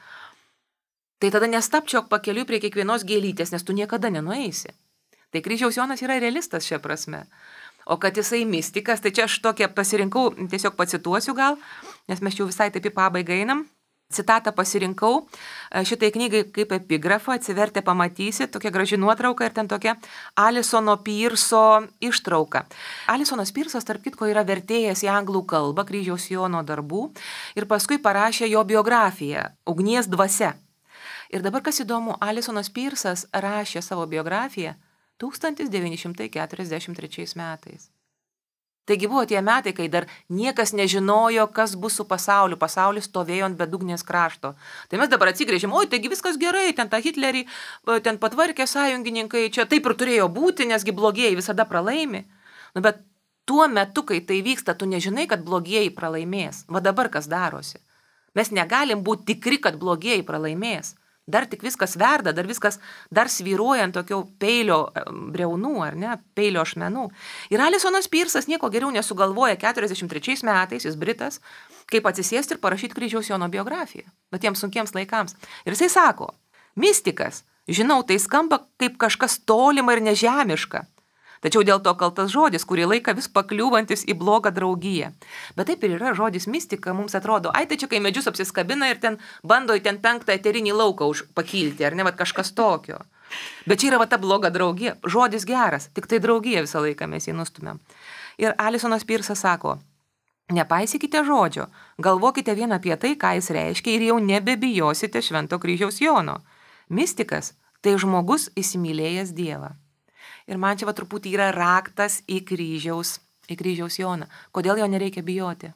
Tai tada nestapčiok pakeliui prie kiekvienos gėlytės, nes tu niekada nenueisi. Tai kryžiaus Jonas yra realistas šia prasme. O kad jisai mistikas, tai čia aš tokią pasirinkau, tiesiog pacituosiu gal, nes mes jau visai taip į pabaigą einam. Citatą pasirinkau šitai knygai kaip epigrafą, atsivertę pamatysi, tokia graži nuotrauka ir ten tokia Alisono Pyrso ištrauka. Alisonas Pyrsas, tarp kitko, yra vertėjas į anglų kalbą kryžiaus Jono darbų ir paskui parašė jo biografiją Ugnies dvasia. Ir dabar kas įdomu, Alisonas Pyrsas rašė savo biografiją tūkstantis devyni šimtai keturiasdešimt trečiais metais. Taigi buvo tie metai, kai dar niekas nežinojo, kas bus su pasauliu. Pasaulis stovėjo ant bedugnės krašto. Tai mes dabar atsigrėžėm, oi, taigi viskas gerai, ten tą Hitlerį, ten patvarkė sąjungininkai, čia taip ir turėjo būti, nesgi blogieji visada pralaimi. Nu, bet tuo metu, kai tai vyksta, tu nežinai, kad blogieji pralaimės. Va dabar kas darosi. Mes negalim būti tikri, kad blogieji pralaimės. Dar tik viskas verda, dar viskas dar svyruoja ant tokio peilio breunų, ar ne, peilio ašmenų. Ir Alisonas Pyrsas nieko geriau nesugalvoja keturiasdešimt trečiais metais, jis britas, kaip atsisėsti ir parašyti kryžiaus Jono biografiją, bet tiems sunkiems laikams. Ir jisai sako, mistikas, žinau, tai skamba kaip kažkas tolima ir nežemiška. Tačiau dėl to kaltas žodis, kurį laiką vis pakliūvantis į blogą draugiją. Bet taip ir yra žodis mistika, mums atrodo, ai tai čia kai medžius apsiskabina ir ten bando į ten penktą eterinį lauką už pakilti, ar ne, va kažkas tokio. Bet čia yra va ta bloga draugija, žodis geras, tik tai draugija visą laiką mes jį nustumėm. Ir Alisonas Pyrsas sako, nepaisykite žodžio, galvokite vien apie tai, ką jis reiškia ir jau nebebijosite Švento kryžiaus Jono. Mistikas tai žmogus įsimylėjęs Dievą. Ir man čia va truputį yra raktas į kryžiaus, į kryžiaus Joną. Kodėl jo nereikia bijoti?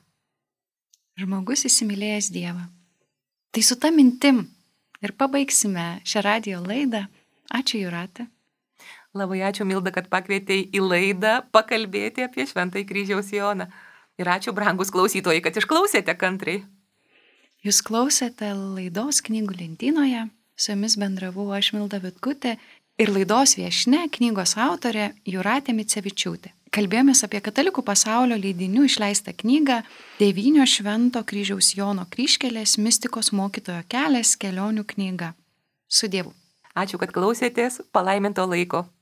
Žmogus įsimylėjęs Dievą. Tai su ta mintim ir pabaigsime šią radijo laidą. Ačiū, Jūrate. Labai ačiū, Milda, kad pakvietei į laidą pakalbėti apie Šventąjį kryžiaus Joną. Ir ačiū, brangus klausytojai, kad išklausėte kantriai. Jūs klausėte laidos Knygų lentynoje. Su jumis bendravau aš, Milda Vitkutė. Ir laidos viešnia, knygos autorė Jūratė Micevičiūtė. Kalbėjomės apie katalikų pasaulio leidinių išleistą knygą Devynios Švento kryžiaus Jono kryžkelės mistikos mokytojo kelias kelionių knyga. Su Dievu. Ačiū, kad klausėtės, palaiminto laiko.